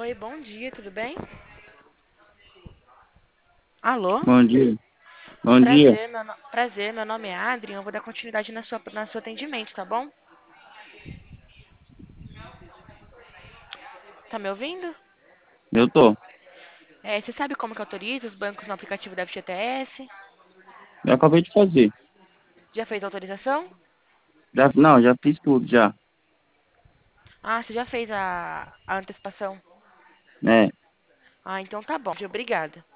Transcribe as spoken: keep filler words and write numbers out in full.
Oi, bom dia, tudo bem? Alô? Bom dia. Bom dia. Prazer, meu, no- prazer, meu nome é Adrien, eu vou dar continuidade na sua, na seu atendimento, tá bom? Tá me ouvindo? Eu tô. É, você sabe como que autoriza os bancos no aplicativo da F G T S? Eu acabei de fazer. Já fez a autorização? Já, não, já fiz tudo já. Ah, você já fez a, a antecipação? É. Ah, então tá bom, obrigada.